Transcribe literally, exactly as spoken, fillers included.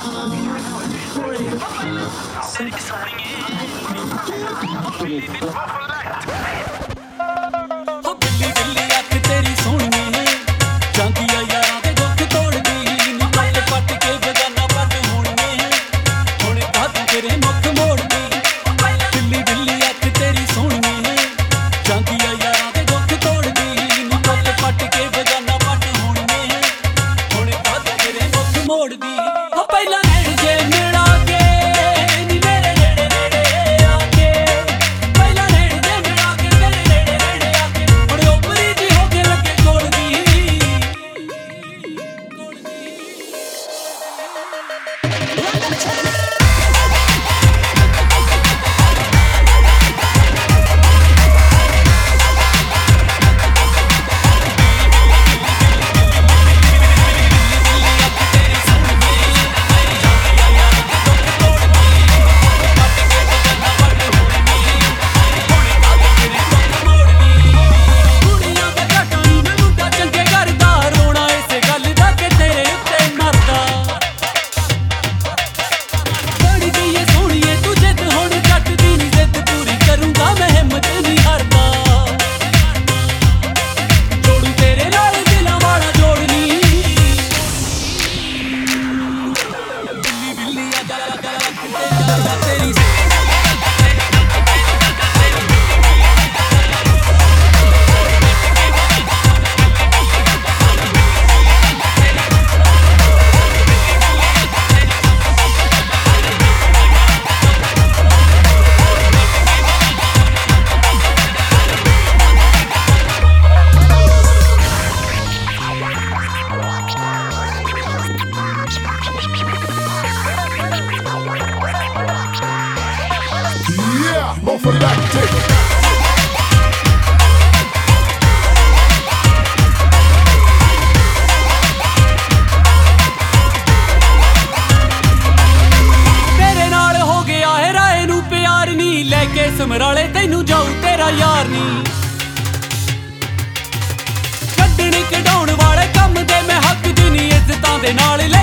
ਬਿੱਲੀ ਬਿੱਲੀ ਅੱਖ ਤੇਰੀ ਸੋਹਣੀਏ ਜਾਂਦੀ ਆ ਯਾਰਾਂ ਦੇ ਦੁੱਖ ਤੋੜਦੀ ਨੀ ਪੱਟ ਪੱਟ ਕੇ ਬਗਾਨਾ ਪੱਟ ਹੋਣੀਏ ਹੁਣ ਕਾਹਤੋਂ ਤੇਰੇ ਮੁੱਖ ਮੋੜਦੀ ਬਿੱਲੀ ਬਿੱਲੀ ਅੱਖ ਤੇਰੀ ਸੋਹਣੀਏ ਜਾਂਦੀ ਆ ਯਾਰਾਂ ਦੇ ਦੁੱਖ ਤੋੜਦੀ ਨੀ ਪੱਟ ਪੱਟ ਕੇ ਬਗਾਨਾ ਪੱਟ ਹੋਣੀਏ ਹੁਣ ਕਾਹਤੋਂ ਤੇਰੇ ਮੁੱਖ ਮੋੜਦੀ ਹੋ ਪਹਿਲਾਂ ਨੈਣ ਜੇ ਮਿਲਾ ਕੇ ਨੀ ਮੇਰੇ ਨੇੜੇ ਨੇੜੇ ਆ ਕੇ ਪਹਿਲਾਂ ਨੈਣ ਜੇ ਮਿਲਾ ਕੇ ਮੇਰੇ ਨੇੜੇ ਨੇੜੇ ਆ ਕੇ ਹੁਣ ਉਪਰੀ ਜੀ ਹੋ ਕੇ ਲੱਗੇ ਕੋਲਦੀ ਕੁੜੀਆਂ ਦਾ ਘਾਟਾ ਨੀ ਮੈਂ ਮੁੰਡਾ ਚੰਗੇ ਘਰ ਦਾ ਰੋਣਾ ਇਸੇ ਗੱਲ ਦਾ ਕਿ ਤੇਰੇ ਉੱਤੇ ਮਰਦਾ ਬੜੀ ਗਈ ਏ ਸੋਹਣੀਏ ਤੂੰ ਜਿੱਦ ਹੁਣ ਜੱਟ ਦੀ ਨੀ ਜ਼ਿੱਦ ਪੂਰੀ ਕਰੂੰਗਾ ਮੈਂ ਹਿੰਮਤ ਨਹੀਂ ਹਾਰਦਾ ਜੋੜੂ ਤੇਰੇ ਨਾਲ ਦਿਲਾਂ ਵਾਲਾ ਜੋੜਨੀ ਬਿੱਲੀ ਬਿੱਲੀ ਆ ਜਾ ਜਾ ਜਾ ਤੇਰੀ Yeah, more for that dick. ਤੇਰੇ ਨਾਲ ਹੋ ਗਿਆ ਹੈ ਰਾਏ ਨੂੰ ਪਿਆਰ ਨੀ ਲੈ ਕੇ ਸਮਰਾਲੇ ਤੈਨੂੰ ਜਾਊ ਤੇਰਾ ਯਾਰ ਨੀ ਕੱਢਣ ਕਢਾਉਣ ਵਾਲੇ ਕੰਮ ਦੇ ਮੈਂ ਹੱਕ ਦੀ ਨੀ ਇੱਜ਼ਤਾਂ ਦੇ ਨਾਲ